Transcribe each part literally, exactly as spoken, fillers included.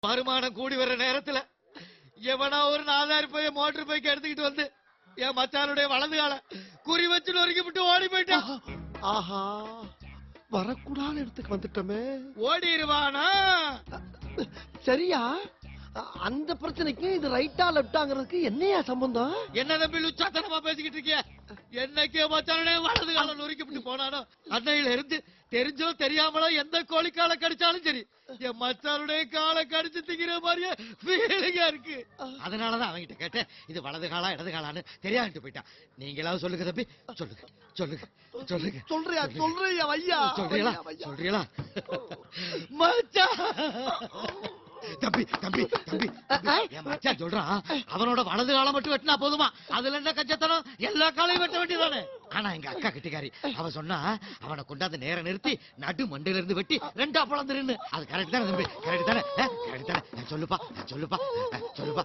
வருமானம் கூடி வர நேரத்துல எவனா ஒரு நாலாயிரம் போய் மோட்டர் பைக் எடுத்துக்கிட்டு வந்து என் மச்சானுடைய வலது கால குறி வச்சு நொறுக்கி விட்டு ஓடி போயிட்டான். ஆஹா, வரக்கூடாத இடத்துக்கு வந்துட்டோமே. ஓடிடுவானா? சரியா, அந்த பிரச்சனைக்கு இது ரைட்டா லெப்டாங்கிறதுக்கு என்னையா சம்பந்தம்? என்ன தம்பி லுச்சாத்தனமா பேசிக்கிட்டு இருக்கிய? என்னைக்கே மச்சானுடைய வலது கால நொறுக்கி விட்டு போனானோ அன்னையில இருந்து தெரிஞ்சோ தெரியாமலோ எந்த கோழி காலை கடிச்சாலும் சரி என் மச்சானுடைய காலை கடிச்சு திங்கிற மாதிரியே ஃபீலிங்கா இருக்கு. அதனாலதான் அவங்கிட்ட கேட்டேன், இது வலது காலா இடது காலான்னு தெரியாதுட்டு போயிட்டான். நீங்களாவது சொல்லுங்க தம்பி, சொல்லுங்க சொல்லுங்க சொல்லுங்க. சொல்றியா சொல்றியா ஐயா? சொல்றீங்களா சொல்றீங்களா? மச்சான் தம்பி தம்பி தம்பி என் மச்சான் சொல்றான், அவனோட வலது காலம் மட்டும் வெட்டினா போதுமா? அதுல என்ன கஞ்சத்தனம்? எல்லா காலையும் வெட்ட வேண்டியதானே? ஆனா எங்க அக்கா கிட்டிக்காரி அவ சொன்னா, அவனை கொண்டாந்து நேர நிறுத்தி நடு மண்டையில இருந்து வெட்டி ரெண்டா பழந்துருன்னு. அது கரெக்ட் தானே தம்பி? கரெக்ட் தானே? கரெக்ட் தானே? சொல்லுப்பா சொல்லுப்பா சொல்லுப்பா.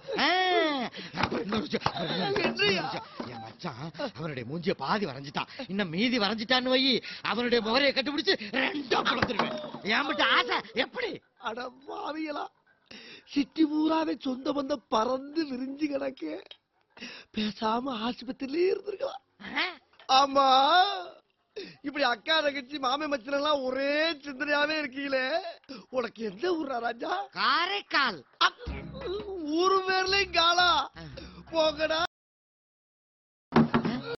என் மச்சான் அவனுடைய மூஞ்சிய பாதி வரைஞ்சிட்டான், இன்னும் மீதி வரைஞ்சிட்டான்னு வை, அவனுடைய முகரையை கண்டுபிடிச்சு ரெண்டா பழந்துருவேன். என் மட்டும் ஆசை எப்படி? அட பாவிகளா, சிட்டி பூராவே சொந்த பந்த பறந்து விரிஞ்சு கிடக்கு. பேசாம ஆஸ்பத்திரியிலே இருந்திருக்கலாம். ஆமா, இப்படி அக்கா தங்கச்சி மாமே மச்சன் எல்லாம் ஒரே சிந்தனையாவே இருக்கீங்களே. உனக்கு எந்த ஊரா ராஜா? காரைக்கால். ஊரு பேர்லயும் காலா போகடா.